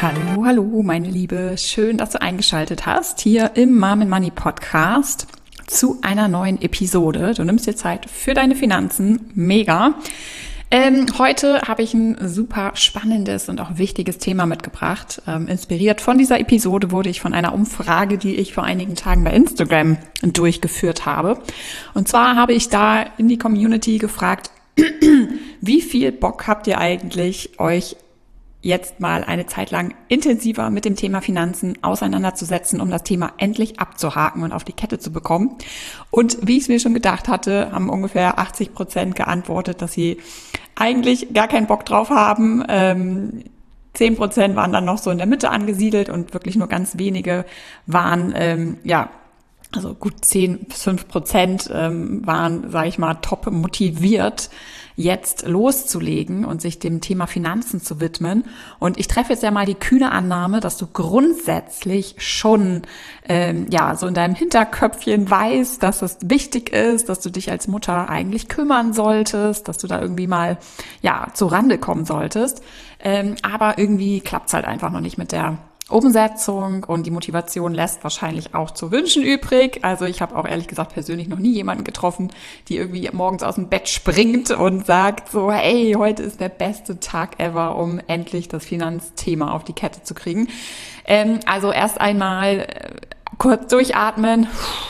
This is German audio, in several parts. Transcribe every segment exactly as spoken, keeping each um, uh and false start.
Hallo, hallo, meine Liebe. Schön, dass du eingeschaltet hast hier im Mom and Money Podcast zu einer neuen Episode. Du nimmst dir Zeit für deine Finanzen. Mega. Ähm, heute habe ich ein super spannendes und auch wichtiges Thema mitgebracht. Ähm, inspiriert von dieser Episode wurde ich von einer Umfrage, die ich vor einigen Tagen bei Instagram durchgeführt habe. Und zwar habe ich da in die Community gefragt, wie viel Bock habt ihr eigentlich, euch jetzt mal eine Zeit lang intensiver mit dem Thema Finanzen auseinanderzusetzen, um das Thema endlich abzuhaken und auf die Kette zu bekommen. Und wie ich es mir schon gedacht hatte, haben ungefähr achtzig Prozent geantwortet, dass sie eigentlich gar keinen Bock drauf haben. Ähm, zehn Prozent waren dann noch so in der Mitte angesiedelt und wirklich nur ganz wenige waren, ähm, ja, also gut zehn bis fünf Prozent ähm, waren, sage ich mal, top motiviert, jetzt loszulegen und sich dem Thema Finanzen zu widmen. Und ich treffe jetzt ja mal die kühne Annahme, dass du grundsätzlich schon ähm, ja so in deinem Hinterköpfchen weißt, dass es wichtig ist, dass du dich als Mutter eigentlich kümmern solltest, dass du da irgendwie mal ja zur Rande kommen solltest. Ähm, aber irgendwie klappt's halt einfach noch nicht mit der Umsetzung und die Motivation lässt wahrscheinlich auch zu wünschen übrig. Also ich habe auch ehrlich gesagt persönlich noch nie jemanden getroffen, die irgendwie morgens aus dem Bett springt und sagt so, hey, heute ist der beste Tag ever, um endlich das Finanzthema auf die Kette zu kriegen. Ähm, also erst einmal äh, kurz durchatmen.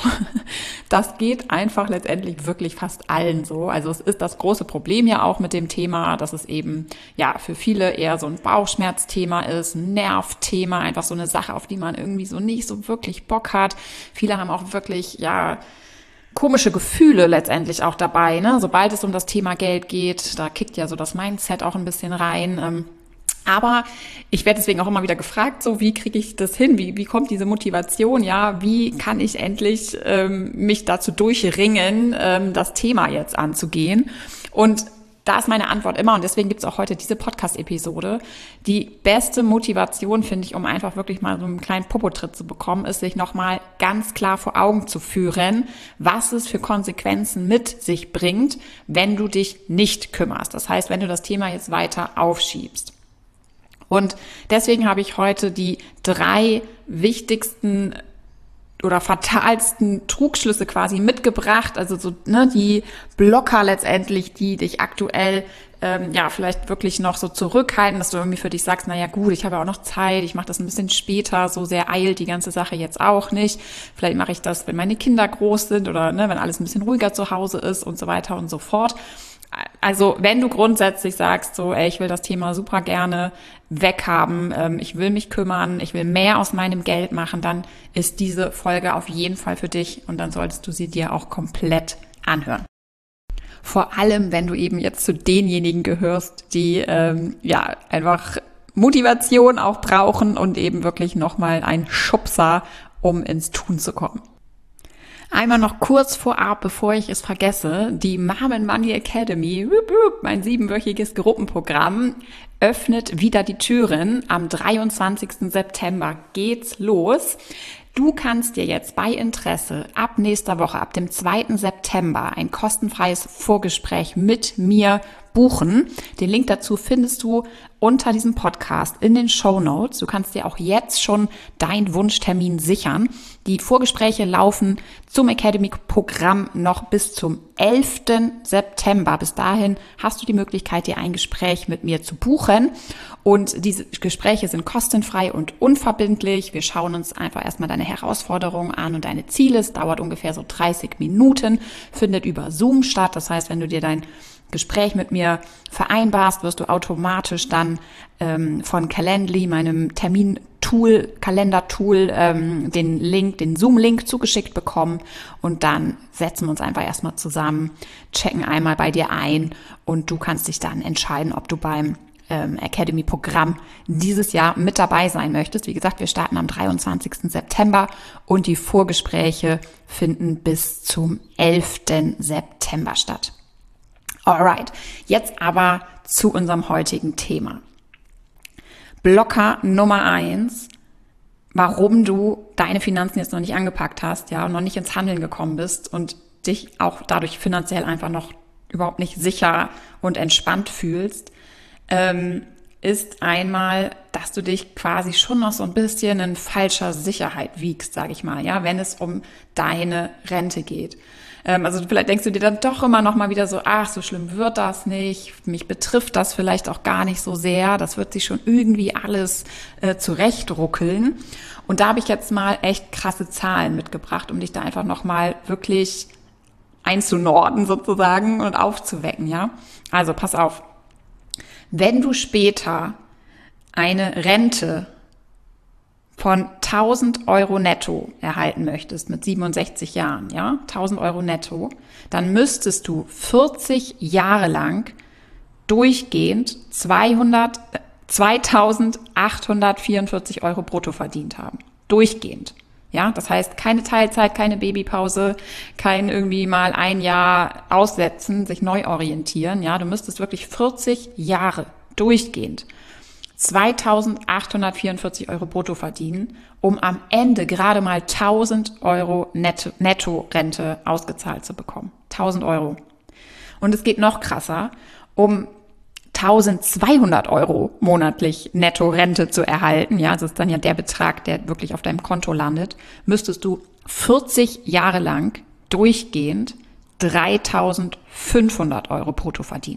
Das geht einfach letztendlich wirklich fast allen so. Also es ist das große Problem ja auch mit dem Thema, dass es eben ja für viele eher so ein Bauchschmerzthema ist, ein Nervthema, einfach so eine Sache, auf die man irgendwie so nicht so wirklich Bock hat. Viele haben auch wirklich ja komische Gefühle letztendlich auch dabei, ne? Sobald es um das Thema Geld geht, da kickt ja so das Mindset auch ein bisschen rein. Ähm, Aber ich werde deswegen auch immer wieder gefragt, so wie kriege ich das hin? Wie, wie kommt diese Motivation? Ja, wie kann ich endlich ähm, mich dazu durchringen, ähm, das Thema jetzt anzugehen? Und da ist meine Antwort immer, und deswegen gibt es auch heute diese Podcast-Episode, die beste Motivation, finde ich, um einfach wirklich mal so einen kleinen Popotritt zu bekommen, ist, sich nochmal ganz klar vor Augen zu führen, was es für Konsequenzen mit sich bringt, wenn du dich nicht kümmerst. Das heißt, wenn du das Thema jetzt weiter aufschiebst. Und deswegen habe ich heute die drei wichtigsten oder fatalsten Trugschlüsse quasi mitgebracht, also so ne, die Blocker letztendlich, die dich aktuell ähm, ja vielleicht wirklich noch so zurückhalten, dass du irgendwie für dich sagst, naja gut, ich habe ja auch noch Zeit, ich mache das ein bisschen später, so sehr eilt die ganze Sache jetzt auch nicht. Vielleicht mache ich das, wenn meine Kinder groß sind oder ne, wenn alles ein bisschen ruhiger zu Hause ist und so weiter und so fort. Also wenn du grundsätzlich sagst, so, ey, ich will das Thema super gerne weghaben, ähm, ich will mich kümmern, ich will mehr aus meinem Geld machen, dann ist diese Folge auf jeden Fall für dich und dann solltest du sie dir auch komplett anhören. Vor allem, wenn du eben jetzt zu denjenigen gehörst, die ähm, ja einfach Motivation auch brauchen und eben wirklich nochmal einen Schubser, um ins Tun zu kommen. Einmal noch kurz vorab, bevor ich es vergesse, die Mom and Money Academy, mein siebenwöchiges Gruppenprogramm, öffnet wieder die Türen. Am dreiundzwanzigsten September geht's los. Du kannst dir jetzt bei Interesse ab nächster Woche, ab dem zweiten September, ein kostenfreies Vorgespräch mit mir buchen. Den Link dazu findest du unter diesem Podcast in den Shownotes. Du kannst dir auch jetzt schon deinen Wunschtermin sichern. Die Vorgespräche laufen zum Academy-Programm noch bis zum elften September. Bis dahin hast du die Möglichkeit, dir ein Gespräch mit mir zu buchen. Und diese Gespräche sind kostenfrei und unverbindlich. Wir schauen uns einfach erstmal deine Herausforderungen an und deine Ziele. Es dauert ungefähr so dreißig Minuten, findet über Zoom statt. Das heißt, wenn du dir dein Gespräch mit mir vereinbarst, wirst du automatisch dann ähm, von Calendly, meinem Termin-Tool, Kalender-Tool, ähm, den Link, den Zoom-Link zugeschickt bekommen und dann setzen wir uns einfach erstmal zusammen, checken einmal bei dir ein und du kannst dich dann entscheiden, ob du beim ähm, Academy-Programm dieses Jahr mit dabei sein möchtest. Wie gesagt, wir starten am dreiundzwanzigsten September und die Vorgespräche finden bis zum elften September statt. Alright, jetzt aber zu unserem heutigen Thema. Blocker Nummer eins, warum du deine Finanzen jetzt noch nicht angepackt hast, ja, und noch nicht ins Handeln gekommen bist und dich auch dadurch finanziell einfach noch überhaupt nicht sicher und entspannt fühlst, ähm, ist einmal, dass du dich quasi schon noch so ein bisschen in falscher Sicherheit wiegst, sage ich mal, ja, wenn es um deine Rente geht. Ähm, also vielleicht denkst du dir dann doch immer noch mal wieder so, ach, so schlimm wird das nicht, mich betrifft das vielleicht auch gar nicht so sehr, das wird sich schon irgendwie alles äh, zurechtruckeln. Und da habe ich jetzt mal echt krasse Zahlen mitgebracht, um dich da einfach noch mal wirklich einzunorden sozusagen und aufzuwecken, ja. Also pass auf. Wenn du später eine Rente von tausend Euro netto erhalten möchtest mit siebenundsechzig Jahren, ja, tausend Euro netto, dann müsstest du vierzig Jahre lang durchgehend zweihundert, zweitausendachthundertvierundvierzig Euro brutto verdient haben. Durchgehend. Ja, das heißt, keine Teilzeit, keine Babypause, kein irgendwie mal ein Jahr aussetzen, sich neu orientieren. Ja, du müsstest wirklich vierzig Jahre durchgehend zweitausendachthundertvierundvierzig Euro brutto verdienen, um am Ende gerade mal tausend Euro Netto, Netto-Rente ausgezahlt zu bekommen. tausend Euro. Und es geht noch krasser, um tausendzweihundert Euro monatlich Netto-Rente zu erhalten, ja, das ist dann ja der Betrag, der wirklich auf deinem Konto landet, müsstest du vierzig Jahre lang durchgehend dreitausendfünfhundert Euro brutto verdienen.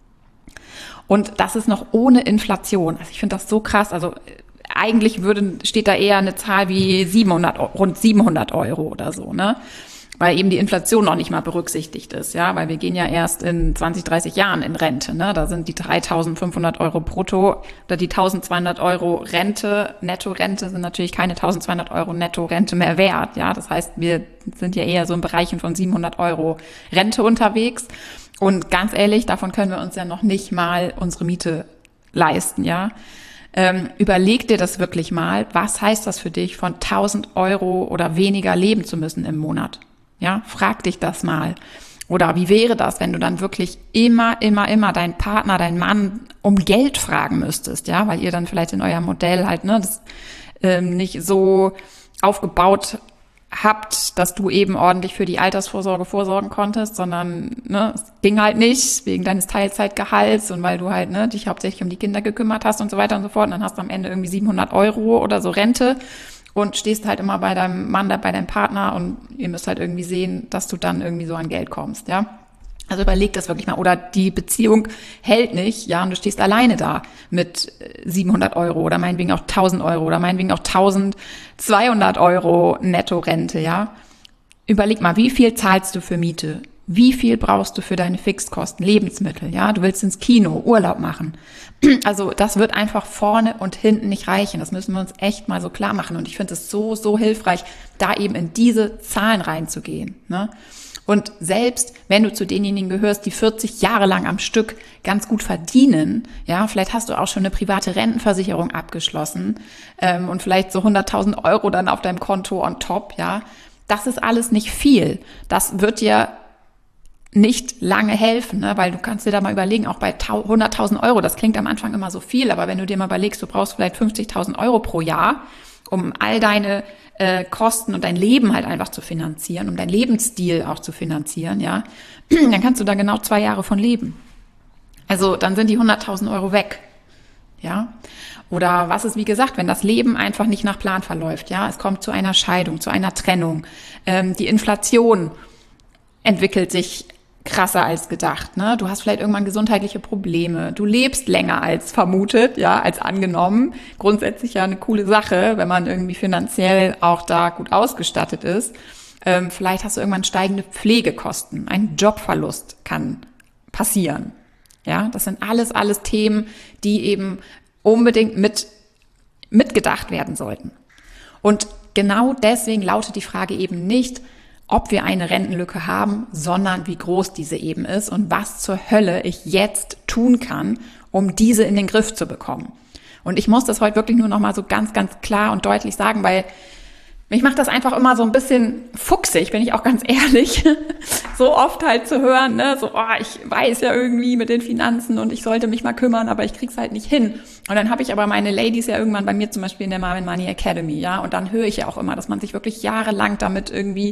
Und das ist noch ohne Inflation. Also ich finde das so krass. Also eigentlich würde, steht da eher eine Zahl wie siebenhundert, rund siebenhundert Euro oder so, ne? Weil eben die Inflation noch nicht mal berücksichtigt ist, ja, weil wir gehen ja erst in zwanzig, dreißig Jahren in Rente, ne, da sind die dreitausendfünfhundert Euro brutto oder die tausendzweihundert Euro Rente, Netto-Rente sind natürlich keine tausendzweihundert Euro Netto-Rente mehr wert, ja, das heißt, wir sind ja eher so im Bereichen von siebenhundert Euro Rente unterwegs und ganz ehrlich, davon können wir uns ja noch nicht mal unsere Miete leisten, ja. Ähm, überleg dir das wirklich mal, was heißt das für dich, von tausend Euro oder weniger leben zu müssen im Monat? Ja, frag dich das mal. Oder wie wäre das, wenn du dann wirklich immer, immer, immer deinen Partner, deinen Mann um Geld fragen müsstest, ja, weil ihr dann vielleicht in eurem Modell halt, ne, das ähm, nicht so aufgebaut habt, dass du eben ordentlich für die Altersvorsorge vorsorgen konntest, sondern, ne, es ging halt nicht wegen deines Teilzeitgehalts und weil du halt, ne, dich hauptsächlich um die Kinder gekümmert hast und so weiter und so fort. Und dann hast du am Ende irgendwie siebenhundert Euro oder so Rente. Und stehst halt immer bei deinem Mann, bei deinem Partner und ihr müsst halt irgendwie sehen, dass du dann irgendwie so an Geld kommst, ja. Also überleg das wirklich mal. Oder die Beziehung hält nicht, ja, und du stehst alleine da mit siebenhundert Euro oder meinetwegen auch tausend Euro oder meinetwegen auch tausendzweihundert Euro Netto-Rente, ja. Überleg mal, wie viel zahlst du für Miete? Wie viel brauchst du für deine Fixkosten, Lebensmittel, ja? Du willst ins Kino, Urlaub machen. Also das wird einfach vorne und hinten nicht reichen. Das müssen wir uns echt mal so klar machen. Und ich finde es so, so hilfreich, da eben in diese Zahlen reinzugehen, ne? Und selbst wenn du zu denjenigen gehörst, die vierzig Jahre lang am Stück ganz gut verdienen, ja, vielleicht hast du auch schon eine private Rentenversicherung abgeschlossen ähm, und vielleicht so hunderttausend Euro dann auf deinem Konto on top, ja. Das ist alles nicht viel. Das wird dir nicht lange helfen, ne? Weil du kannst dir da mal überlegen, auch bei hunderttausend Euro, das klingt am Anfang immer so viel, aber wenn du dir mal überlegst, du brauchst vielleicht fünfzigtausend Euro pro Jahr, um all deine äh, Kosten und dein Leben halt einfach zu finanzieren, um deinen Lebensstil auch zu finanzieren, ja, dann kannst du da genau zwei Jahre von leben. Also dann sind die hunderttausend Euro weg, ja. Oder was ist, wie gesagt, wenn das Leben einfach nicht nach Plan verläuft, ja, es kommt zu einer Scheidung, zu einer Trennung, ähm, die Inflation entwickelt sich krasser als gedacht, ne? Du hast vielleicht irgendwann gesundheitliche Probleme, du lebst länger als vermutet, ja, als angenommen. Grundsätzlich ja eine coole Sache, wenn man irgendwie finanziell auch da gut ausgestattet ist. Ähm, vielleicht hast du irgendwann steigende Pflegekosten, ein Jobverlust kann passieren, ja. Das sind alles, alles Themen, die eben unbedingt mit mitgedacht werden sollten. Und genau deswegen lautet die Frage eben nicht, ob wir eine Rentenlücke haben, sondern wie groß diese eben ist und was zur Hölle ich jetzt tun kann, um diese in den Griff zu bekommen. Und ich muss das heute wirklich nur noch mal so ganz, ganz klar und deutlich sagen, weil mich macht das einfach immer so ein bisschen fuchsig, bin ich auch ganz ehrlich, so oft halt zu hören, ne, so, oh, ich weiß ja irgendwie mit den Finanzen und ich sollte mich mal kümmern, aber ich krieg's halt nicht hin. Und dann habe ich aber meine Ladies ja irgendwann bei mir zum Beispiel in der Mom and Money Academy, ja, und dann höre ich ja auch immer, dass man sich wirklich jahrelang damit irgendwie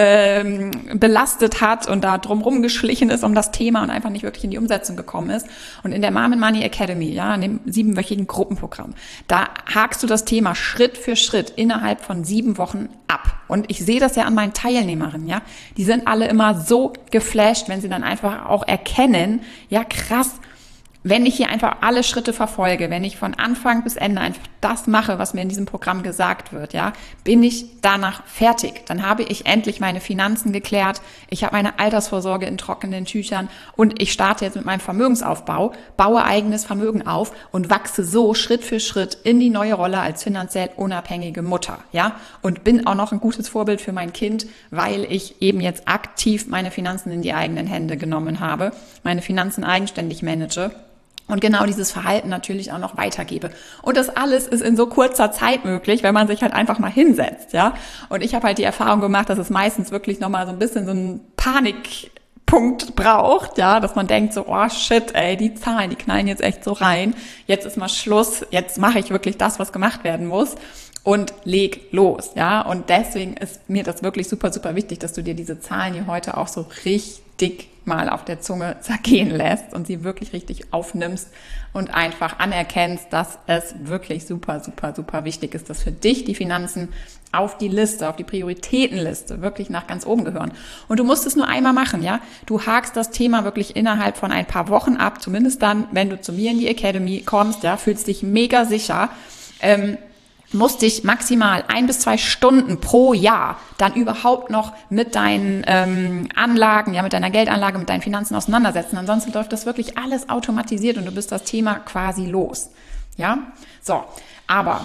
ähm, belastet hat und da drumherum geschlichen ist um das Thema und einfach nicht wirklich in die Umsetzung gekommen ist. Und in der Mom and Money Academy, ja, in dem siebenwöchigen Gruppenprogramm, da hakst du das Thema Schritt für Schritt innerhalb von sieben Wochen ab. Und ich sehe das ja an meinen Teilnehmerinnen, ja, die sind alle immer so geflasht, wenn sie dann einfach auch erkennen, ja krass, wenn ich hier einfach alle Schritte verfolge, wenn ich von Anfang bis Ende einfach das mache, was mir in diesem Programm gesagt wird, ja, bin ich danach fertig. Dann habe ich endlich meine Finanzen geklärt, ich habe meine Altersvorsorge in trockenen Tüchern und ich starte jetzt mit meinem Vermögensaufbau, baue eigenes Vermögen auf und wachse so Schritt für Schritt in die neue Rolle als finanziell unabhängige Mutter, ja, und bin auch noch ein gutes Vorbild für mein Kind, weil ich eben jetzt aktiv meine Finanzen in die eigenen Hände genommen habe, meine Finanzen eigenständig manage. Und genau dieses Verhalten natürlich auch noch weitergebe. Und das alles ist in so kurzer Zeit möglich, wenn man sich halt einfach mal hinsetzt, ja. Und ich habe halt die Erfahrung gemacht, dass es meistens wirklich nochmal so ein bisschen so einen Panikpunkt braucht, ja, dass man denkt so, oh shit, ey, die Zahlen, die knallen jetzt echt so rein. Jetzt ist mal Schluss, jetzt mache ich wirklich das, was gemacht werden muss. Und leg los, ja. Und deswegen ist mir das wirklich super, super wichtig, dass du dir diese Zahlen hier heute auch so richtig mal auf der Zunge zergehen lässt und sie wirklich richtig aufnimmst und einfach anerkennst, dass es wirklich super, super, super wichtig ist, dass für dich die Finanzen auf die Liste, auf die Prioritätenliste wirklich nach ganz oben gehören. Und du musst es nur einmal machen, ja. Du hakst das Thema wirklich innerhalb von ein paar Wochen ab, zumindest dann, wenn du zu mir in die Academy kommst, ja, fühlst dich mega sicher, ähm, musst dich maximal ein bis zwei Stunden pro Jahr dann überhaupt noch mit deinen ähm, Anlagen, ja, mit deiner Geldanlage, mit deinen Finanzen auseinandersetzen. Ansonsten läuft das wirklich alles automatisiert und du bist das Thema quasi los. Ja, so, aber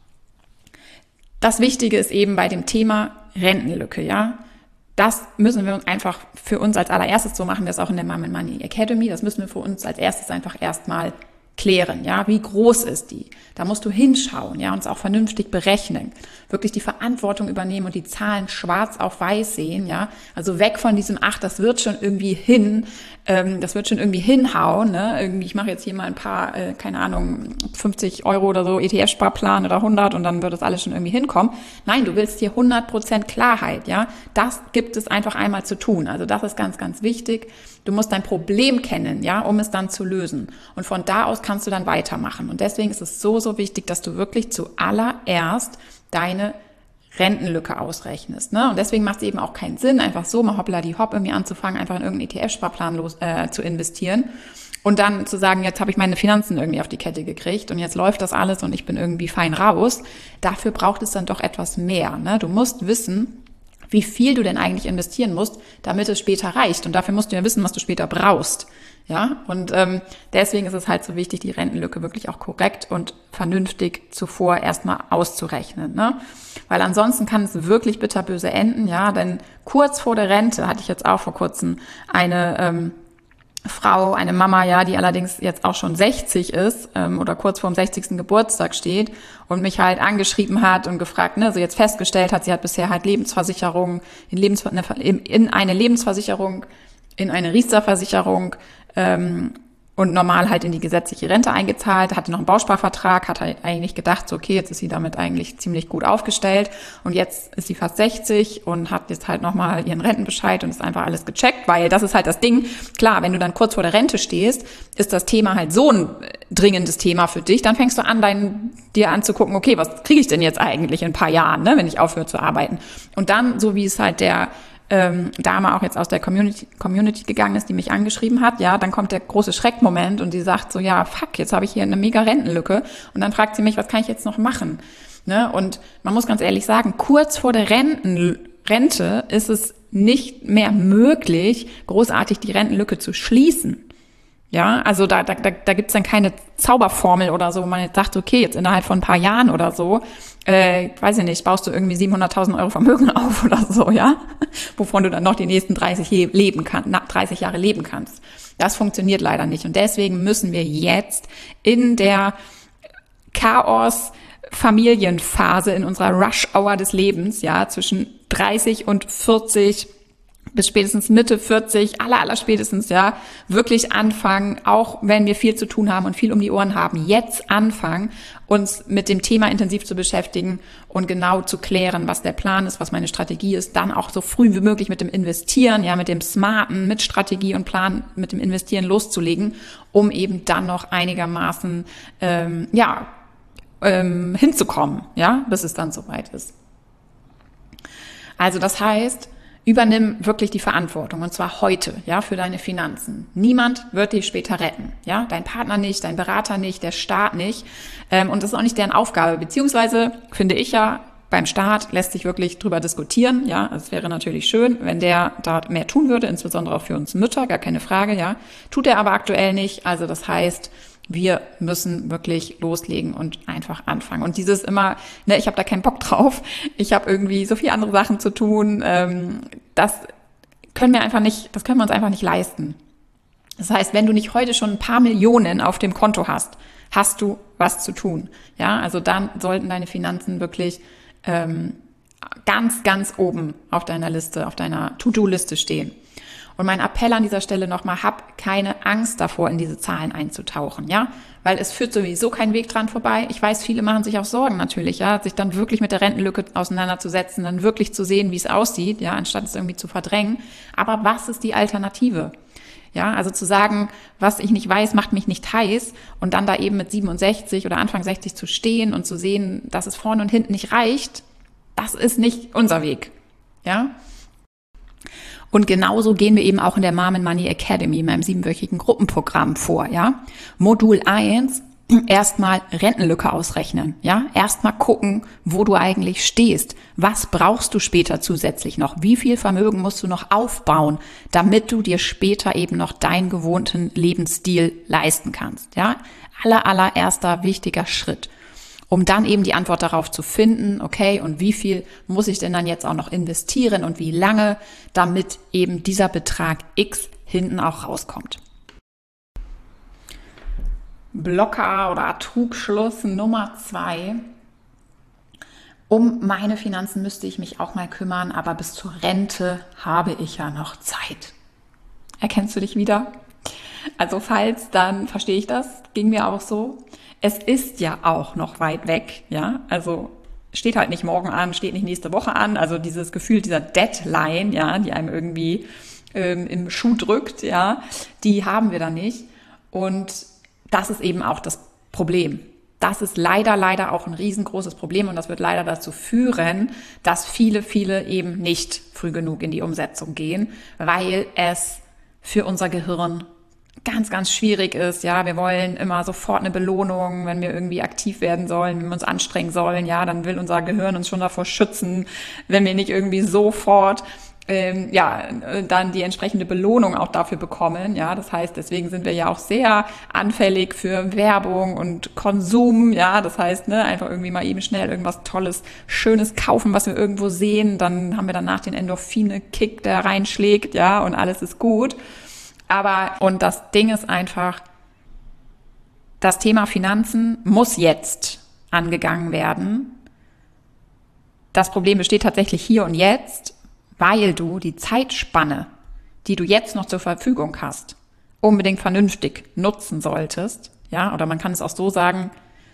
das Wichtige ist eben bei dem Thema Rentenlücke, ja. Das müssen wir uns einfach für uns als allererstes, so machen wir es auch in der Mom and Money Academy, das müssen wir für uns als erstes einfach erstmal klären, ja, wie groß ist die? Da musst du hinschauen, ja, und es auch vernünftig berechnen, wirklich die Verantwortung übernehmen und die Zahlen schwarz auf weiß sehen, ja, also weg von diesem, ach, das wird schon irgendwie hin, ähm, das wird schon irgendwie hinhauen, ne, irgendwie, ich mache jetzt hier mal ein paar, äh, keine Ahnung, fünfzig Euro oder so E T F-Sparplan oder hundert und dann wird das alles schon irgendwie hinkommen. Nein, du willst hier hundert Prozent Klarheit, ja, das gibt es einfach einmal zu tun, also das ist ganz, ganz wichtig. Du musst dein Problem kennen, ja, um es dann zu lösen. Und von da aus kannst du dann weitermachen. Und deswegen ist es so, so wichtig, dass du wirklich zuallererst deine Rentenlücke ausrechnest, ne? Und deswegen macht es eben auch keinen Sinn, einfach so mal hoppla die hopp irgendwie anzufangen, einfach in irgendeinen E T F-Sparplan los, äh, zu investieren und dann zu sagen, jetzt habe ich meine Finanzen irgendwie auf die Kette gekriegt und jetzt läuft das alles und ich bin irgendwie fein raus. Dafür braucht es dann doch etwas mehr, ne? Du musst wissen, wie viel du denn eigentlich investieren musst, damit es später reicht. Und dafür musst du ja wissen, was du später brauchst. Ja, und ähm, deswegen ist es halt so wichtig, die Rentenlücke wirklich auch korrekt und vernünftig zuvor erstmal auszurechnen, ne? Weil ansonsten kann es wirklich bitterböse enden, ja, denn kurz vor der Rente hatte ich jetzt auch vor kurzem eine ähm, Frau, eine Mama, ja, die allerdings jetzt auch schon sechzig ist ähm, oder kurz vorm sechzigsten Geburtstag steht und mich halt angeschrieben hat und gefragt, ne, so jetzt festgestellt hat, sie hat bisher halt Lebensversicherung, in, Lebens, in eine Lebensversicherung, in eine Riester-Versicherung ähm, und normal halt in die gesetzliche Rente eingezahlt, hatte noch einen Bausparvertrag, hat halt eigentlich gedacht, so okay, jetzt ist sie damit eigentlich ziemlich gut aufgestellt und jetzt ist sie fast sechzig und hat jetzt halt nochmal ihren Rentenbescheid und ist einfach alles gecheckt, weil das ist halt das Ding, klar, wenn du dann kurz vor der Rente stehst, ist das Thema halt so ein dringendes Thema für dich, dann fängst du an, dein, dir anzugucken, okay, was kriege ich denn jetzt eigentlich in ein paar Jahren, ne, wenn ich aufhöre zu arbeiten und dann, so wie es halt der Ähm, Dame auch jetzt aus der Community, Community gegangen ist, die mich angeschrieben hat, ja, dann kommt der große Schreckmoment und die sagt so, ja, fuck, jetzt habe ich hier eine mega Rentenlücke und dann fragt sie mich, was kann ich jetzt noch machen? Ne? Und man muss ganz ehrlich sagen, kurz vor der Renten, Rente ist es nicht mehr möglich, großartig die Rentenlücke zu schließen. Ja, also da, da, da gibt's dann keine Zauberformel oder so, wo man jetzt sagt, okay, jetzt innerhalb von ein paar Jahren oder so, äh, weiß ich nicht, baust du irgendwie siebenhunderttausend Euro Vermögen auf oder so, ja, wovon du dann noch die nächsten dreißig leben kannst, dreißig Jahre leben kannst. Das funktioniert leider nicht und deswegen müssen wir jetzt in der Chaos-Familienphase, in unserer Rush-Hour des Lebens, ja, zwischen dreißig und vierzig bis spätestens Mitte vierzig, aller, aller spätestens, ja, wirklich anfangen, auch wenn wir viel zu tun haben und viel um die Ohren haben, jetzt anfangen, uns mit dem Thema intensiv zu beschäftigen und genau zu klären, was der Plan ist, was meine Strategie ist, dann auch so früh wie möglich mit dem Investieren, ja, mit dem Smarten, mit Strategie und Plan, mit dem Investieren loszulegen, um eben dann noch einigermaßen, ähm, ja, ähm, hinzukommen, ja, bis es dann soweit ist. Also das heißt, übernimm wirklich die Verantwortung, und zwar heute, ja, für deine Finanzen. Niemand wird dich später retten, ja, dein Partner nicht, dein Berater nicht, der Staat nicht, ähm, und das ist auch nicht deren Aufgabe, beziehungsweise finde ich ja, beim Staat lässt sich wirklich drüber diskutieren, ja, es wäre natürlich schön, wenn der da mehr tun würde, insbesondere auch für uns Mütter, gar keine Frage, ja, tut er aber aktuell nicht, also das heißt, wir müssen wirklich loslegen und einfach anfangen. Und dieses immer, ne, ich habe da keinen Bock drauf, ich habe irgendwie so viele andere Sachen zu tun, ähm, das können wir einfach nicht, das können wir uns einfach nicht leisten. Das heißt, wenn du nicht heute schon ein paar Millionen auf dem Konto hast, hast du was zu tun. Ja, also dann sollten deine Finanzen wirklich ähm, ganz, ganz oben auf deiner Liste, auf deiner To-Do-Liste stehen. Und mein Appell an dieser Stelle nochmal, hab keine Angst davor, in diese Zahlen einzutauchen, ja, weil es führt sowieso kein Weg dran vorbei. Ich weiß, viele machen sich auch Sorgen natürlich, ja, sich dann wirklich mit der Rentenlücke auseinanderzusetzen, dann wirklich zu sehen, wie es aussieht, ja, anstatt es irgendwie zu verdrängen. Aber was ist die Alternative? Ja, also zu sagen, was ich nicht weiß, macht mich nicht heiß, und dann da eben mit siebenundsechzig oder Anfang sechzig zu stehen und zu sehen, dass es vorne und hinten nicht reicht, das ist nicht unser Weg, ja. Und genauso gehen wir eben auch in der Mom and Money Academy, meinem siebenwöchigen Gruppenprogramm vor, ja. Modul eins, erstmal Rentenlücke ausrechnen, ja. Erstmal gucken, wo du eigentlich stehst. Was brauchst du später zusätzlich noch? Wie viel Vermögen musst du noch aufbauen, damit du dir später eben noch deinen gewohnten Lebensstil leisten kannst, ja. Aller, allererster wichtiger Schritt. Um dann eben die Antwort darauf zu finden, okay, und wie viel muss ich denn dann jetzt auch noch investieren und wie lange, damit eben dieser Betrag X hinten auch rauskommt. Blocker oder Trugschluss Nummer zwei. Um meine Finanzen müsste ich mich auch mal kümmern, aber bis zur Rente habe ich ja noch Zeit. Erkennst du dich wieder? Also falls, dann verstehe ich das, ging mir auch so. Es ist ja auch noch weit weg, ja, also steht halt nicht morgen an, steht nicht nächste Woche an, also dieses Gefühl dieser Deadline, ja, die einem irgendwie ähm, im Schuh drückt, ja, die haben wir da nicht, und das ist eben auch das Problem. Das ist leider, leider auch ein riesengroßes Problem, und das wird leider dazu führen, dass viele, viele eben nicht früh genug in die Umsetzung gehen, weil es für unser Gehirn ganz, ganz schwierig ist, ja, wir wollen immer sofort eine Belohnung, wenn wir irgendwie aktiv werden sollen, wenn wir uns anstrengen sollen, ja, dann will unser Gehirn uns schon davor schützen, wenn wir nicht irgendwie sofort, ähm, ja, dann die entsprechende Belohnung auch dafür bekommen, ja, das heißt, deswegen sind wir ja auch sehr anfällig für Werbung und Konsum, ja, das heißt, ne, einfach irgendwie mal eben schnell irgendwas Tolles, Schönes kaufen, was wir irgendwo sehen, dann haben wir danach den Endorphine-Kick, der reinschlägt, ja, und alles ist gut. Aber, und das Ding ist einfach, das Thema Finanzen muss jetzt angegangen werden. Das Problem besteht tatsächlich hier und jetzt, weil du die Zeitspanne, die du jetzt noch zur Verfügung hast, unbedingt vernünftig nutzen solltest. Ja, oder man kann es auch so sagen,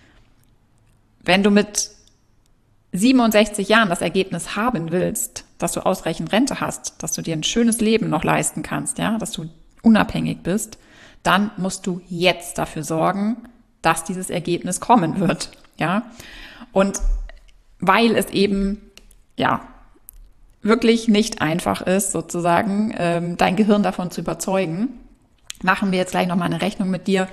wenn du mit siebenundsechzig Jahren das Ergebnis haben willst, dass du ausreichend Rente hast, dass du dir ein schönes Leben noch leisten kannst, ja, dass du unabhängig bist, dann musst du jetzt dafür sorgen, dass dieses Ergebnis kommen wird, ja. Und weil es eben, ja, wirklich nicht einfach ist, sozusagen, ähm, dein Gehirn davon zu überzeugen, machen wir jetzt gleich nochmal eine Rechnung mit dir,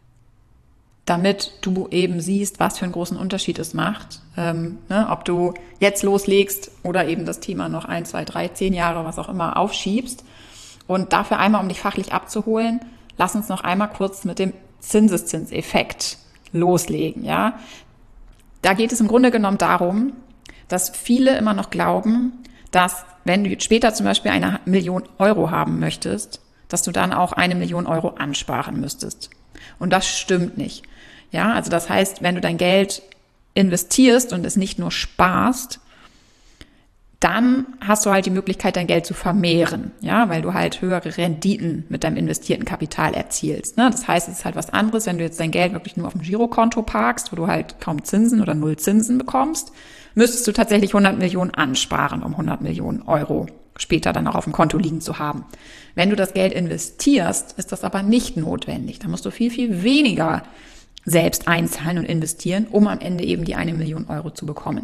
damit du eben siehst, was für einen großen Unterschied es macht, ähm, ne, ob du jetzt loslegst oder eben das Thema noch ein, zwei, drei, zehn Jahre, was auch immer, aufschiebst. Und dafür einmal, um dich fachlich abzuholen, lass uns noch einmal kurz mit dem Zinseszinseffekt loslegen, ja. Da geht es im Grunde genommen darum, dass viele immer noch glauben, dass wenn du später zum Beispiel eine Million Euro haben möchtest, dass du dann auch eine Million Euro ansparen müsstest. Und das stimmt nicht. Ja, also das heißt, wenn du dein Geld investierst und es nicht nur sparst, dann hast du halt die Möglichkeit, dein Geld zu vermehren, ja, weil du halt höhere Renditen mit deinem investierten Kapital erzielst. Ne? Das heißt, es ist halt was anderes, wenn du jetzt dein Geld wirklich nur auf dem Girokonto parkst, wo du halt kaum Zinsen oder null Zinsen bekommst, müsstest du tatsächlich hundert Millionen ansparen, um hundert Millionen Euro später dann auch auf dem Konto liegen zu haben. Wenn du das Geld investierst, ist das aber nicht notwendig. Da musst du viel, viel weniger selbst einzahlen und investieren, um am Ende eben die eine Million Euro zu bekommen.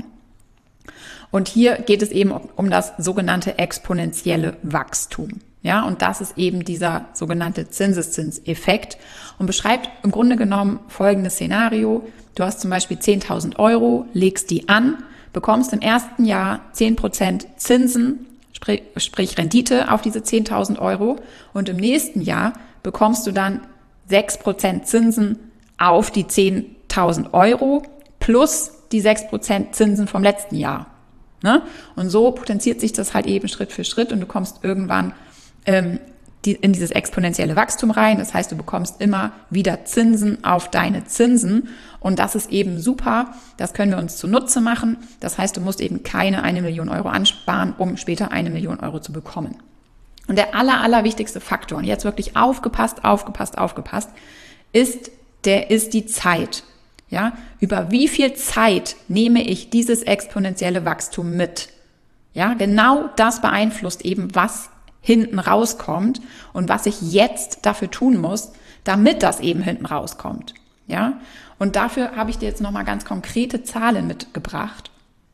Und hier geht es eben um das sogenannte exponentielle Wachstum. Ja, und das ist eben dieser sogenannte Zinseszinseffekt und beschreibt im Grunde genommen folgendes Szenario. Du hast zum Beispiel zehntausend Euro, legst die an, bekommst im ersten Jahr zehn Prozent Zinsen, sprich, sprich Rendite auf diese zehntausend Euro, und im nächsten Jahr bekommst du dann sechs Prozent Zinsen auf die zehntausend Euro plus die sechs Prozent Zinsen vom letzten Jahr. Ne? Und so potenziert sich das halt eben Schritt für Schritt und du kommst irgendwann ähm, die, in dieses exponentielle Wachstum rein. Das heißt, du bekommst immer wieder Zinsen auf deine Zinsen und das ist eben super. Das können wir uns zunutze machen. Das heißt, du musst eben keine eine Million Euro ansparen, um später eine Million Euro zu bekommen. Und der aller, aller wichtigste Faktor, und jetzt wirklich aufgepasst, aufgepasst, aufgepasst, ist, der ist die Zeit. Ja, über wie viel Zeit nehme ich dieses exponentielle Wachstum mit? Ja, genau das beeinflusst eben, was hinten rauskommt und was ich jetzt dafür tun muss, damit das eben hinten rauskommt. Ja, und dafür habe ich dir jetzt nochmal ganz konkrete Zahlen mitgebracht.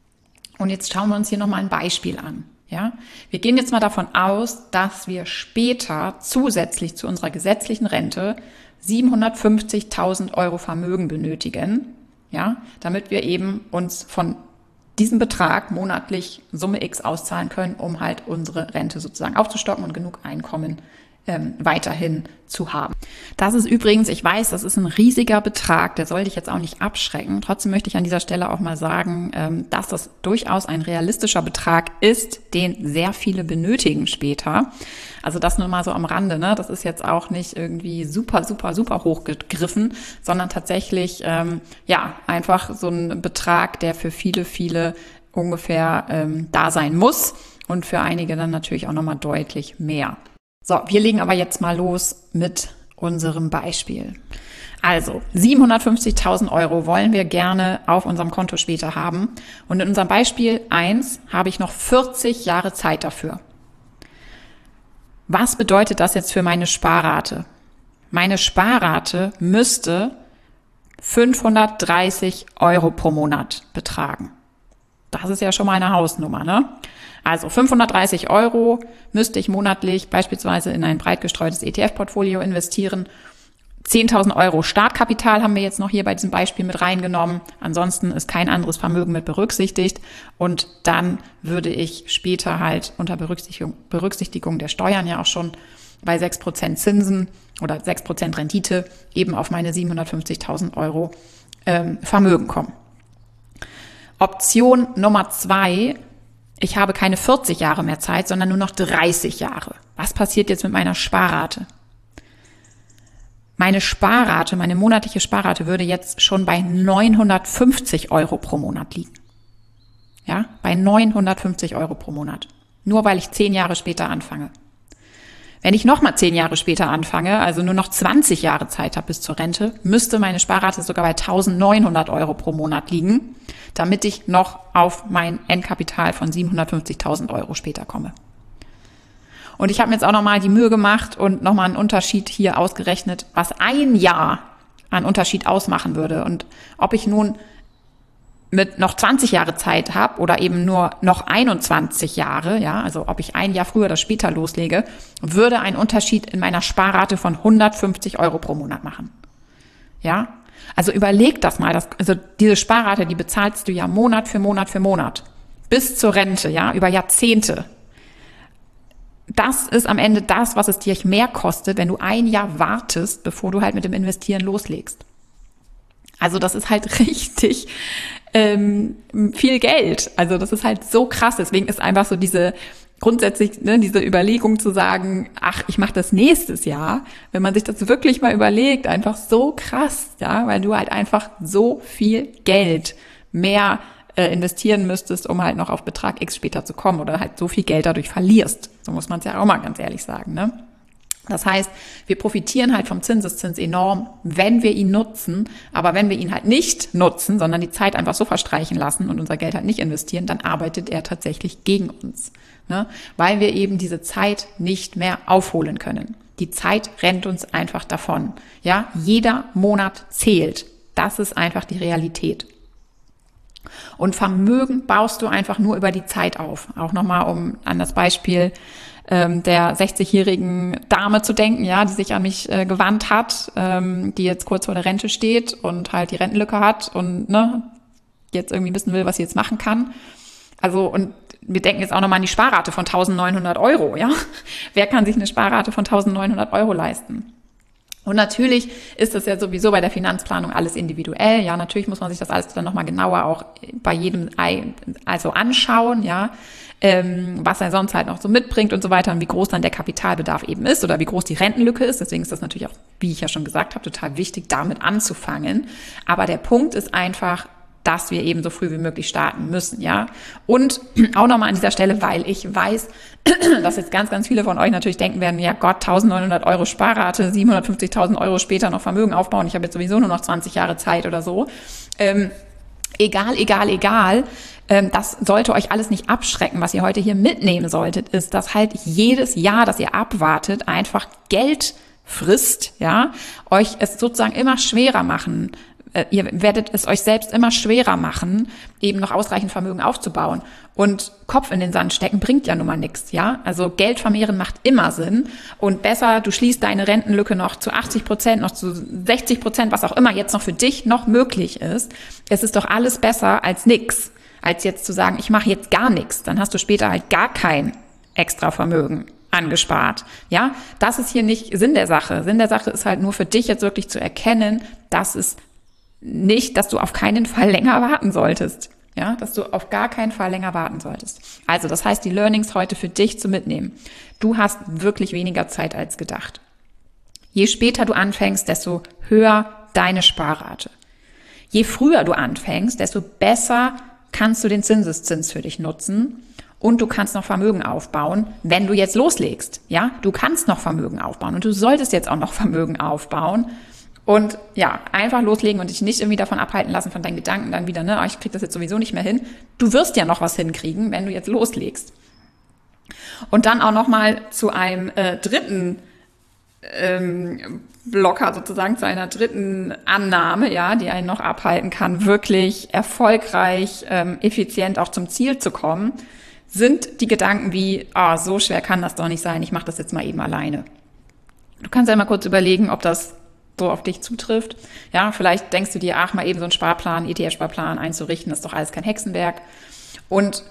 Und jetzt schauen wir uns hier nochmal ein Beispiel an. Ja, wir gehen jetzt mal davon aus, dass wir später zusätzlich zu unserer gesetzlichen Rente siebenhundertfünfzigtausend Euro Vermögen benötigen, ja, damit wir eben uns von diesem Betrag monatlich Summe X auszahlen können, um halt unsere Rente sozusagen aufzustocken und genug Einkommen ähm, weiterhin zu haben. Das ist übrigens, ich weiß, das ist ein riesiger Betrag, der soll dich jetzt auch nicht abschrecken. Trotzdem möchte ich an dieser Stelle auch mal sagen, ähm, dass das durchaus ein realistischer Betrag ist, den sehr viele benötigen später. Also das nur mal so am Rande, ne? Das ist jetzt auch nicht irgendwie super, super, super hoch gegriffen, sondern tatsächlich, ähm, ja, einfach so ein Betrag, der für viele, viele ungefähr ähm, da sein muss und für einige dann natürlich auch nochmal deutlich mehr. So, wir legen aber jetzt mal los mit unserem Beispiel. Also, siebenhundertfünfzigtausend Euro wollen wir gerne auf unserem Konto später haben. Und in unserem Beispiel eins habe ich noch vierzig Jahre Zeit dafür. Was bedeutet das jetzt für meine Sparrate? Meine Sparrate müsste fünfhundertdreißig Euro pro Monat betragen. Das ist ja schon mal eine Hausnummer, ne? Also fünfhundertdreißig Euro müsste ich monatlich beispielsweise in ein breit gestreutes E T F-Portfolio investieren. zehntausend Euro Startkapital haben wir jetzt noch hier bei diesem Beispiel mit reingenommen. Ansonsten ist kein anderes Vermögen mit berücksichtigt. Und dann würde ich später halt unter Berücksichtigung, Berücksichtigung der Steuern ja auch schon bei sechs Prozent Zinsen oder sechs Prozent Rendite eben auf meine siebenhundertfünfzigtausend Euro ähm, Vermögen kommen. Option Nummer zwei: Ich habe keine vierzig Jahre mehr Zeit, sondern nur noch dreißig Jahre. Was passiert jetzt mit meiner Sparrate? Meine Sparrate, meine monatliche Sparrate würde jetzt schon bei neunhundertfünfzig Euro pro Monat liegen. Ja, bei neunhundertfünfzig Euro pro Monat. Nur weil ich zehn Jahre später anfange. Wenn ich nochmal zehn Jahre später anfange, also nur noch zwanzig Jahre Zeit habe bis zur Rente, müsste meine Sparrate sogar bei eintausendneunhundert Euro pro Monat liegen, damit ich noch auf mein Endkapital von siebenhundertfünfzigtausend Euro später komme. Und ich habe mir jetzt auch nochmal die Mühe gemacht und nochmal einen Unterschied hier ausgerechnet, was ein Jahr an Unterschied ausmachen würde. Und ob ich nun mit noch zwanzig Jahre Zeit habe oder eben nur noch einundzwanzig Jahre, ja, also ob ich ein Jahr früher oder später loslege, würde ein Unterschied in meiner Sparrate von hundertfünfzig Euro pro Monat machen. Ja, also überleg das mal, das, also diese Sparrate, die bezahlst du ja Monat für Monat für Monat bis zur Rente, ja, über Jahrzehnte. Das ist am Ende das, was es dir mehr kostet, wenn du ein Jahr wartest, bevor du halt mit dem Investieren loslegst. Also das ist halt richtig ähm, viel Geld. Also das ist halt so krass. Deswegen ist einfach so diese grundsätzlich ne, diese Überlegung zu sagen, ach, ich mache das nächstes Jahr, wenn man sich das wirklich mal überlegt, einfach so krass, ja, weil du halt einfach so viel Geld mehr äh, investieren müsstest, um halt noch auf Betrag X später zu kommen oder halt so viel Geld dadurch verlierst. So muss man es ja auch mal ganz ehrlich sagen, ne? Das heißt, wir profitieren halt vom Zinseszins enorm, wenn wir ihn nutzen. Aber wenn wir ihn halt nicht nutzen, sondern die Zeit einfach so verstreichen lassen und unser Geld halt nicht investieren, dann arbeitet er tatsächlich gegen uns, ne? Weil wir eben diese Zeit nicht mehr aufholen können. Die Zeit rennt uns einfach davon. Ja, jeder Monat zählt. Das ist einfach die Realität. Und Vermögen baust du einfach nur über die Zeit auf. Auch nochmal, um an das Beispiel der sechzigjährigen Dame zu denken, ja, die sich an mich äh, gewandt hat, ähm, die jetzt kurz vor der Rente steht und halt die Rentenlücke hat und ne, jetzt irgendwie wissen will, was sie jetzt machen kann. Also und wir denken jetzt auch nochmal an die Sparrate von eintausendneunhundert Euro, ja. Wer kann sich eine Sparrate von eintausendneunhundert Euro leisten? Und natürlich ist das ja sowieso bei der Finanzplanung alles individuell. Ja, natürlich muss man sich das alles dann nochmal genauer auch bei jedem also anschauen, ja, ähm, was er sonst halt noch so mitbringt und so weiter und wie groß dann der Kapitalbedarf eben ist oder wie groß die Rentenlücke ist. Deswegen ist das natürlich auch, wie ich ja schon gesagt habe, total wichtig, damit anzufangen. Aber der Punkt ist einfach, dass wir eben so früh wie möglich starten müssen, ja. Und auch nochmal an dieser Stelle, weil ich weiß, dass jetzt ganz, ganz viele von euch natürlich denken werden, ja Gott, eintausendneunhundert Euro Sparrate, siebenhundertfünfzigtausend Euro später noch Vermögen aufbauen, ich habe jetzt sowieso nur noch zwanzig Jahre Zeit oder so. Ähm, egal, egal, egal, ähm, das sollte euch alles nicht abschrecken. Was ihr heute hier mitnehmen solltet, ist, dass halt jedes Jahr, das ihr abwartet, einfach Geld frisst, ja, euch es sozusagen immer schwerer machen. Ihr werdet es euch selbst immer schwerer machen, eben noch ausreichend Vermögen aufzubauen. Und Kopf in den Sand stecken bringt ja nun mal nichts, ja? Also Geld vermehren macht immer Sinn. Und besser, du schließt deine Rentenlücke noch zu achtzig Prozent, noch zu sechzig Prozent, was auch immer jetzt noch für dich noch möglich ist. Es ist doch alles besser als nix, als jetzt zu sagen, ich mache jetzt gar nichts. Dann hast du später halt gar kein extra Vermögen angespart. Ja, das ist hier nicht Sinn der Sache. Sinn der Sache ist halt nur für dich jetzt wirklich zu erkennen, dass es nicht, dass du auf keinen Fall länger warten solltest. Ja, dass du auf gar keinen Fall länger warten solltest. Also, das heißt, die Learnings heute für dich zu mitnehmen. Du hast wirklich weniger Zeit als gedacht. Je später du anfängst, desto höher deine Sparrate. Je früher du anfängst, desto besser kannst du den Zinseszins für dich nutzen und du kannst noch Vermögen aufbauen, wenn du jetzt loslegst. Ja, du kannst noch Vermögen aufbauen und du solltest jetzt auch noch Vermögen aufbauen. Und ja, einfach loslegen und dich nicht irgendwie davon abhalten lassen von deinen Gedanken dann wieder, ne, oh, ich krieg das jetzt sowieso nicht mehr hin. Du wirst ja noch was hinkriegen, wenn du jetzt loslegst. Und dann auch nochmal zu einem äh, dritten ähm, Blocker sozusagen, zu einer dritten Annahme, ja, die einen noch abhalten kann, wirklich erfolgreich, ähm, effizient auch zum Ziel zu kommen, sind die Gedanken wie, ah, oh, so schwer kann das doch nicht sein, ich mache das jetzt mal eben alleine. Du kannst ja mal kurz überlegen, ob das so auf dich zutrifft. Ja, vielleicht denkst du dir, ach, mal eben so einen Sparplan, E T F-Sparplan einzurichten, das ist doch alles kein Hexenwerk. Und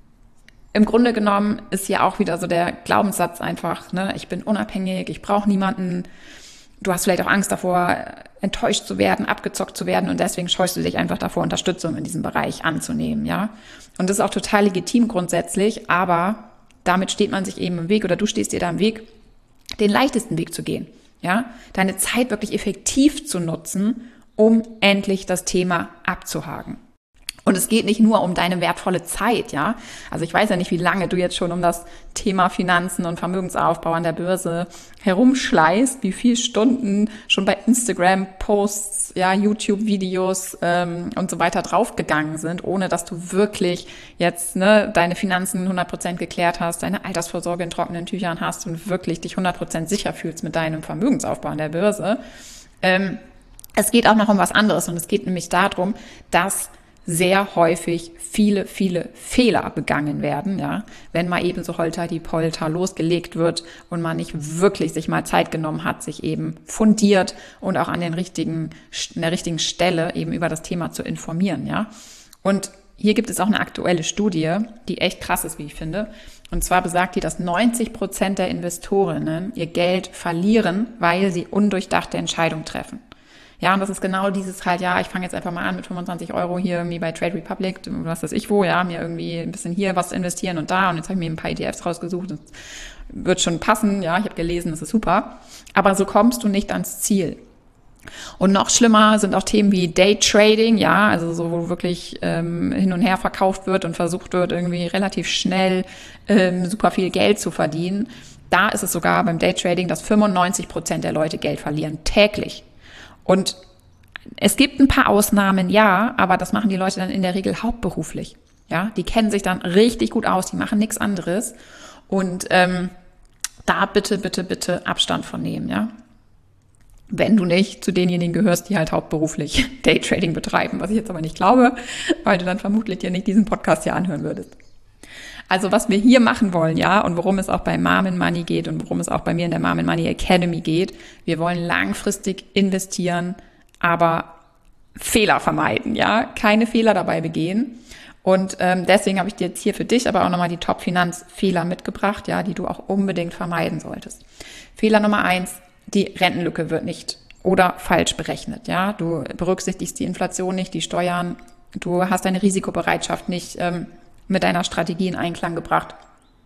im Grunde genommen ist ja auch wieder so der Glaubenssatz einfach, ne, ich bin unabhängig, ich brauche niemanden. Du hast vielleicht auch Angst davor, enttäuscht zu werden, abgezockt zu werden und deswegen scheust du dich einfach davor, Unterstützung in diesem Bereich anzunehmen, ja. Und das ist auch total legitim grundsätzlich, aber damit steht man sich eben im Weg oder du stehst dir da im Weg, den leichtesten Weg zu gehen. Ja, deine Zeit wirklich effektiv zu nutzen, um endlich das Thema abzuhaken. Und es geht nicht nur um deine wertvolle Zeit, ja. Also ich weiß ja nicht, wie lange du jetzt schon um das Thema Finanzen und Vermögensaufbau an der Börse herumschleißt, wie viele Stunden schon bei Instagram-Posts, ja, YouTube-Videos ähm, und so weiter draufgegangen sind, ohne dass du wirklich jetzt ne deine Finanzen hundert Prozent geklärt hast, deine Altersvorsorge in trockenen Tüchern hast und wirklich dich hundert Prozent sicher fühlst mit deinem Vermögensaufbau an der Börse. Ähm, es geht auch noch um was anderes und es geht nämlich darum, dass sehr häufig viele, viele Fehler begangen werden, ja, wenn mal eben so holter die Polter losgelegt wird und man nicht wirklich sich mal Zeit genommen hat, sich eben fundiert und auch an den richtigen, an der richtigen Stelle eben über das Thema zu informieren, ja. Und hier gibt es auch eine aktuelle Studie, die echt krass ist, wie ich finde. Und zwar besagt die, dass neunzig Prozent der Investorinnen ihr Geld verlieren, weil sie undurchdachte Entscheidungen treffen. Ja, und das ist genau dieses halt, ja, ich fange jetzt einfach mal an mit fünfundzwanzig Euro hier irgendwie bei Trade Republic, was weiß ich wo, ja, mir irgendwie ein bisschen hier was investieren und da und jetzt habe ich mir ein paar E T Fs rausgesucht und wird schon passen, ja, ich habe gelesen, das ist super. Aber so kommst du nicht ans Ziel. Und noch schlimmer sind auch Themen wie Day-Trading, ja, also so, wo wirklich ähm, hin und her verkauft wird und versucht wird, irgendwie relativ schnell ähm, super viel Geld zu verdienen. Da ist es sogar beim Day-Trading, dass fünfundneunzig Prozent der Leute Geld verlieren, täglich. Und es gibt ein paar Ausnahmen, ja, aber das machen die Leute dann in der Regel hauptberuflich. Ja, die kennen sich dann richtig gut aus, die machen nichts anderes. Und ähm, da bitte, bitte, bitte Abstand von nehmen, ja. Wenn du nicht zu denjenigen gehörst, die halt hauptberuflich Daytrading betreiben, was ich jetzt aber nicht glaube, weil du dann vermutlich dir nicht diesen Podcast hier anhören würdest. Also was wir hier machen wollen, ja, und worum es auch bei Mom and Money geht und worum es auch bei mir in der Mom and Money Academy geht, wir wollen langfristig investieren, aber Fehler vermeiden, ja, keine Fehler dabei begehen. Und ähm, deswegen habe ich dir jetzt hier für dich aber auch nochmal die Top-Finanzfehler mitgebracht, ja, die du auch unbedingt vermeiden solltest. Fehler Nummer eins: Die Rentenlücke wird nicht oder falsch berechnet, ja. Du berücksichtigst die Inflation nicht, die Steuern, du hast deine Risikobereitschaft nicht ähm, mit deiner Strategie in Einklang gebracht.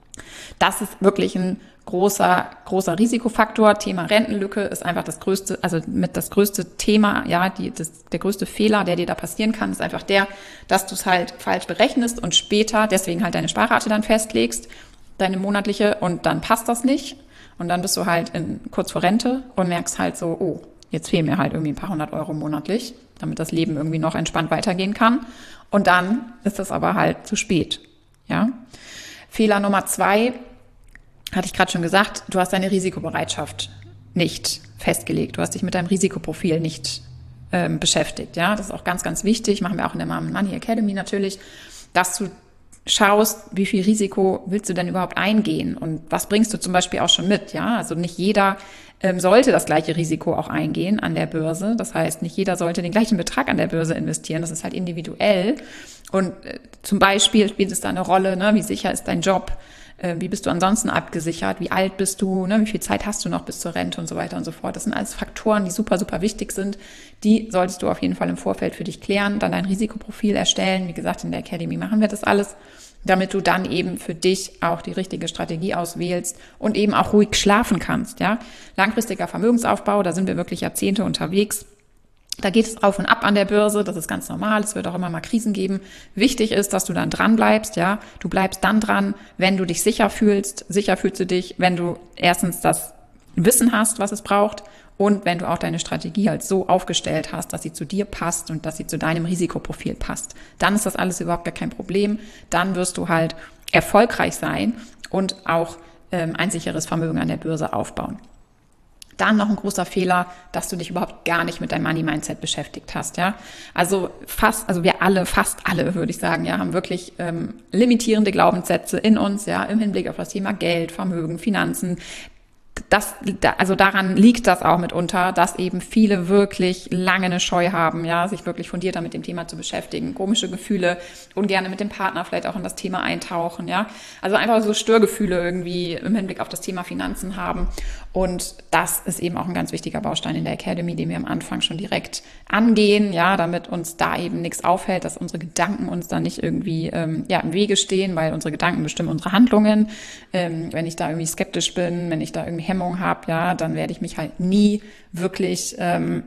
Das ist wirklich ein großer, großer Risikofaktor. Thema Rentenlücke ist einfach das größte, also mit das größte Thema, ja, die, das, der größte Fehler, der dir da passieren kann, ist einfach der, dass du es halt falsch berechnest und später deswegen halt deine Sparrate dann festlegst, deine monatliche, und dann passt das nicht. Und dann bist du halt in, kurz vor Rente und merkst halt so, oh, jetzt fehlen mir halt irgendwie ein paar hundert Euro monatlich, damit das Leben irgendwie noch entspannt weitergehen kann. Und dann ist das aber halt zu spät, ja. Fehler Nummer zwei, hatte ich gerade schon gesagt, du hast deine Risikobereitschaft nicht festgelegt. Du hast dich mit deinem Risikoprofil nicht ähm, beschäftigt, ja. Das ist auch ganz, ganz wichtig. Machen wir auch in der Mom and Money Academy natürlich, dass du schaust, wie viel Risiko willst du denn überhaupt eingehen und was bringst du zum Beispiel auch schon mit, ja, also nicht jeder ähm, sollte das gleiche Risiko auch eingehen an der Börse, das heißt, nicht jeder sollte den gleichen Betrag an der Börse investieren, das ist halt individuell und äh, zum Beispiel spielt es da eine Rolle, ne, wie sicher ist dein Job, äh, wie bist du ansonsten abgesichert, wie alt bist du, ne, wie viel Zeit hast du noch bis zur Rente und so weiter und so fort, das sind alles Faktoren, die super, super wichtig sind, die solltest du auf jeden Fall im Vorfeld für dich klären, dann dein Risikoprofil erstellen, wie gesagt, in der Academy machen wir das alles, damit du dann eben für dich auch die richtige Strategie auswählst und eben auch ruhig schlafen kannst, ja. Langfristiger Vermögensaufbau, da sind wir wirklich Jahrzehnte unterwegs. Da geht es auf und ab an der Börse, das ist ganz normal, es wird auch immer mal Krisen geben. Wichtig ist, dass du dann dran bleibst, ja. Du bleibst dann dran, wenn du dich sicher fühlst. Sicher fühlst du dich, wenn du erstens das Wissen hast, was es braucht, und wenn du auch deine Strategie halt so aufgestellt hast, dass sie zu dir passt und dass sie zu deinem Risikoprofil passt. Dann ist das alles überhaupt gar kein Problem. Dann wirst du halt erfolgreich sein und auch ähm, ein sicheres Vermögen an der Börse aufbauen. Dann noch ein großer Fehler, dass du dich überhaupt gar nicht mit deinem Money-Mindset beschäftigt hast, ja. Also fast, also wir alle, fast alle, würde ich sagen, ja, haben wirklich ähm, limitierende Glaubenssätze in uns, ja, im Hinblick auf das Thema Geld, Vermögen, Finanzen. Das, also daran liegt das auch mitunter, dass eben viele wirklich lange eine Scheu haben, ja, sich wirklich fundierter mit dem Thema zu beschäftigen, komische Gefühle, ungerne mit dem Partner vielleicht auch in das Thema eintauchen, ja, also einfach so Störgefühle irgendwie im Hinblick auf das Thema Finanzen haben, und das ist eben auch ein ganz wichtiger Baustein in der Academy, den wir am Anfang schon direkt angehen, ja, damit uns da eben nichts aufhält, dass unsere Gedanken uns da nicht irgendwie ähm, ja im Wege stehen, weil unsere Gedanken bestimmen unsere Handlungen. Ähm, wenn ich da irgendwie skeptisch bin, wenn ich da irgendwie Hemmung habe, ja, dann werde ich mich halt nie wirklich ähm,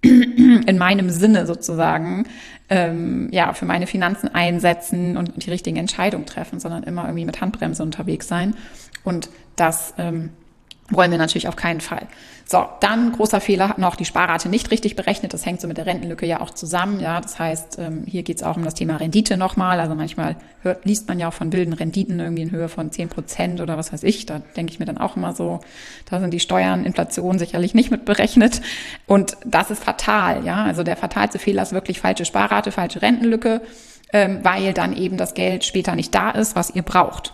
in meinem Sinne sozusagen ähm, ja für meine Finanzen einsetzen und die richtigen Entscheidungen treffen, sondern immer irgendwie mit Handbremse unterwegs sein, und das ähm, wollen wir natürlich auf keinen Fall. So, dann großer Fehler, hat noch die Sparrate nicht richtig berechnet. Das hängt so mit der Rentenlücke ja auch zusammen. Ja, das heißt, hier geht es auch um das Thema Rendite nochmal. Also manchmal hört, liest man ja auch von wilden Renditen irgendwie in Höhe von zehn Prozent oder was weiß ich. Da denke ich mir dann auch immer so, da sind die Steuern, Inflation sicherlich nicht mit berechnet. Und das ist fatal. Ja, also der fatalste Fehler ist wirklich falsche Sparrate, falsche Rentenlücke, weil dann eben das Geld später nicht da ist, was ihr braucht.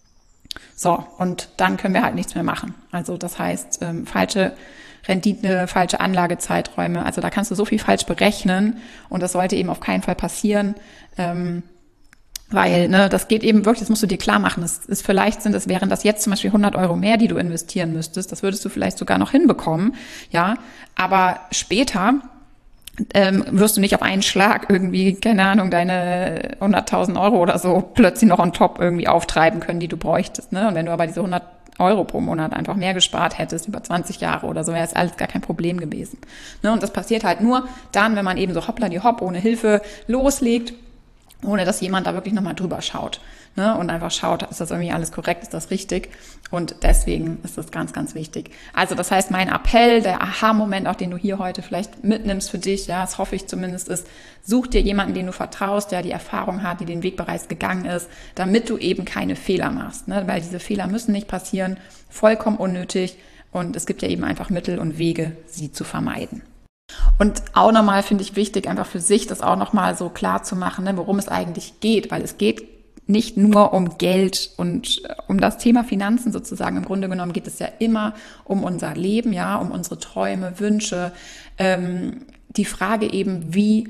So, und dann können wir halt nichts mehr machen. Also das heißt, ähm, falsche Rendite, falsche Anlagezeiträume, also da kannst du so viel falsch berechnen, und das sollte eben auf keinen Fall passieren, ähm, weil ne, das geht eben wirklich, das musst du dir klar machen. Das ist vielleicht sind es, wären das jetzt zum Beispiel hundert Euro mehr, die du investieren müsstest, das würdest du vielleicht sogar noch hinbekommen, ja, aber später Ähm, wirst du nicht auf einen Schlag irgendwie, keine Ahnung, deine hunderttausend Euro oder so plötzlich noch on top irgendwie auftreiben können, die du bräuchtest, ne? Und wenn du aber diese hundert Euro pro Monat einfach mehr gespart hättest, über zwanzig Jahre oder so, wäre es alles gar kein Problem gewesen. Ne? Und das passiert halt nur dann, wenn man eben so hoppla die hopp ohne Hilfe loslegt, ohne dass jemand da wirklich nochmal drüber schaut, ne? Und einfach schaut, ist das irgendwie alles korrekt, ist das richtig? Und deswegen ist das ganz, ganz wichtig. Also das heißt, mein Appell, der Aha-Moment, auch den du hier heute vielleicht mitnimmst für dich, ja, das hoffe ich zumindest, ist, such dir jemanden, den du vertraust, der die Erfahrung hat, die den Weg bereits gegangen ist, damit du eben keine Fehler machst, ne? Weil diese Fehler müssen nicht passieren, vollkommen unnötig, und es gibt ja eben einfach Mittel und Wege, sie zu vermeiden. Und auch nochmal finde ich wichtig, einfach für sich das auch nochmal so klar zu machen, ne, worum es eigentlich geht, weil es geht nicht nur um Geld und um das Thema Finanzen sozusagen. Im Grunde genommen geht es ja immer um unser Leben, ja, um unsere Träume, Wünsche. Ähm, die Frage eben, wie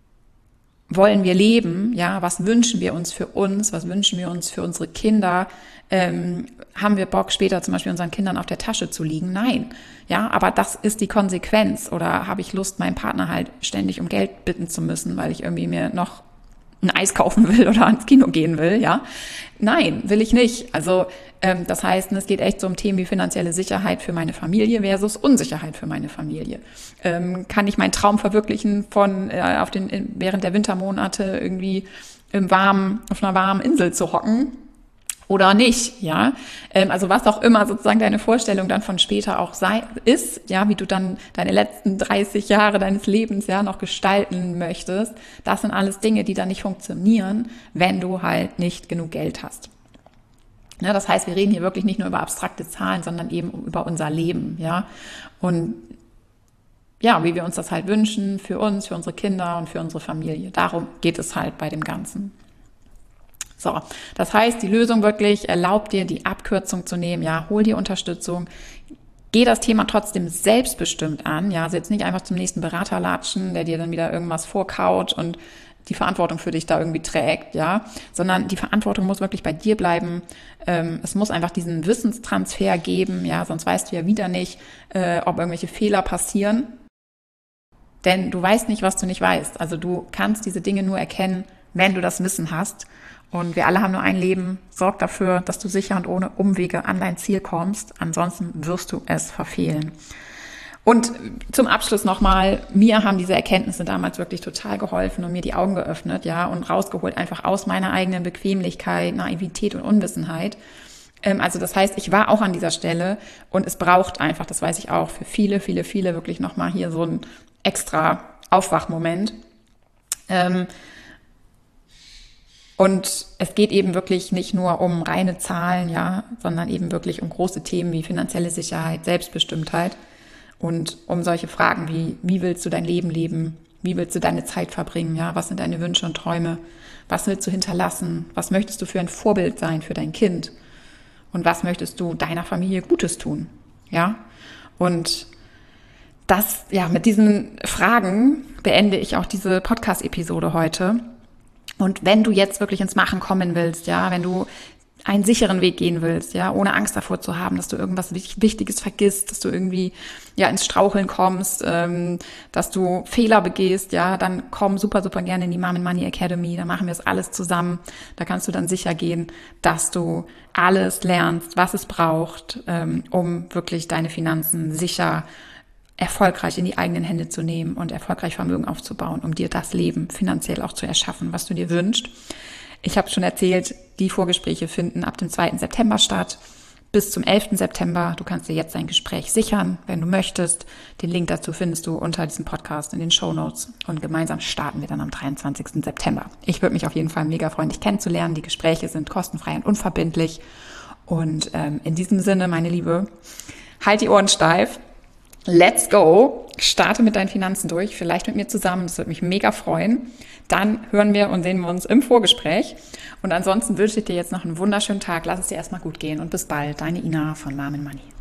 wollen wir leben, ja, was wünschen wir uns für uns, was wünschen wir uns für unsere Kinder, ähm, haben wir Bock später zum Beispiel unseren Kindern auf der Tasche zu liegen? Nein, ja, aber das ist die Konsequenz. Oder habe ich Lust, meinen Partner halt ständig um Geld bitten zu müssen, weil ich irgendwie mir noch ein Eis kaufen will oder ans Kino gehen will, ja? Nein, will ich nicht. Also ähm, das heißt, es geht echt so um Themen wie finanzielle Sicherheit für meine Familie versus Unsicherheit für meine Familie. Ähm, kann ich meinen Traum verwirklichen, von äh, auf den in, während der Wintermonate irgendwie im warmen, auf einer warmen Insel zu hocken? Oder nicht, ja, ähm, also was auch immer sozusagen deine Vorstellung dann von später auch sei, ist, ja, wie du dann deine letzten dreißig Jahre deines Lebens ja noch gestalten möchtest, das sind alles Dinge, die dann nicht funktionieren, wenn du halt nicht genug Geld hast. Ja, das heißt, wir reden hier wirklich nicht nur über abstrakte Zahlen, sondern eben über unser Leben, ja, und ja, wie wir uns das halt wünschen für uns, für unsere Kinder und für unsere Familie. Darum geht es halt bei dem Ganzen. So, das heißt, die Lösung wirklich erlaubt dir, die Abkürzung zu nehmen, ja, hol dir Unterstützung, geh das Thema trotzdem selbstbestimmt an, ja, also jetzt nicht einfach zum nächsten Berater latschen, der dir dann wieder irgendwas vorkaut und die Verantwortung für dich da irgendwie trägt, ja, sondern die Verantwortung muss wirklich bei dir bleiben. Ähm, es muss einfach diesen Wissenstransfer geben, ja, sonst weißt du ja wieder nicht, äh, ob irgendwelche Fehler passieren, denn du weißt nicht, was du nicht weißt. Also du kannst diese Dinge nur erkennen, wenn du das Wissen hast. Und wir alle haben nur ein Leben. Sorg dafür, dass du sicher und ohne Umwege an dein Ziel kommst. Ansonsten wirst du es verfehlen. Und zum Abschluss nochmal, mir haben diese Erkenntnisse damals wirklich total geholfen und mir die Augen geöffnet, ja, und rausgeholt einfach aus meiner eigenen Bequemlichkeit, Naivität und Unwissenheit. Also das heißt, ich war auch an dieser Stelle und es braucht einfach, das weiß ich auch, für viele, viele, viele wirklich nochmal hier so ein extra Aufwachmoment. Ähm, Und es geht eben wirklich nicht nur um reine Zahlen, ja, sondern eben wirklich um große Themen wie finanzielle Sicherheit, Selbstbestimmtheit und um solche Fragen wie, wie willst du dein Leben leben? Wie willst du deine Zeit verbringen? Ja, was sind deine Wünsche und Träume? Was willst du hinterlassen? Was möchtest du für ein Vorbild sein für dein Kind? Und was möchtest du deiner Familie Gutes tun? Ja, und das, ja, mit diesen Fragen beende ich auch diese Podcast-Episode heute. Und wenn du jetzt wirklich ins Machen kommen willst, ja, wenn du einen sicheren Weg gehen willst, ja, ohne Angst davor zu haben, dass du irgendwas Wichtiges vergisst, dass du irgendwie ja ins Straucheln kommst, ähm, dass du Fehler begehst, ja, dann komm super, super gerne in die Mom and Money Academy, da machen wir es alles zusammen. Da kannst du dann sicher gehen, dass du alles lernst, was es braucht, ähm, um wirklich deine Finanzen sicher erfolgreich in die eigenen Hände zu nehmen und erfolgreich Vermögen aufzubauen, um dir das Leben finanziell auch zu erschaffen, was du dir wünschst. Ich habe schon erzählt, die Vorgespräche finden ab dem zweiten September statt, bis zum elften September. Du kannst dir jetzt dein Gespräch sichern, wenn du möchtest. Den Link dazu findest du unter diesem Podcast in den Shownotes und gemeinsam starten wir dann am dreiundzwanzigsten September. Ich würde mich auf jeden Fall mega freuen, dich kennenzulernen. Die Gespräche sind kostenfrei und unverbindlich und ähm, in diesem Sinne, meine Liebe, halt die Ohren steif. Let's go. Starte mit deinen Finanzen durch, vielleicht mit mir zusammen. Das würde mich mega freuen. Dann hören wir und sehen wir uns im Vorgespräch. Und ansonsten wünsche ich dir jetzt noch einen wunderschönen Tag. Lass es dir erstmal gut gehen und bis bald. Deine Ina von Mom and Money.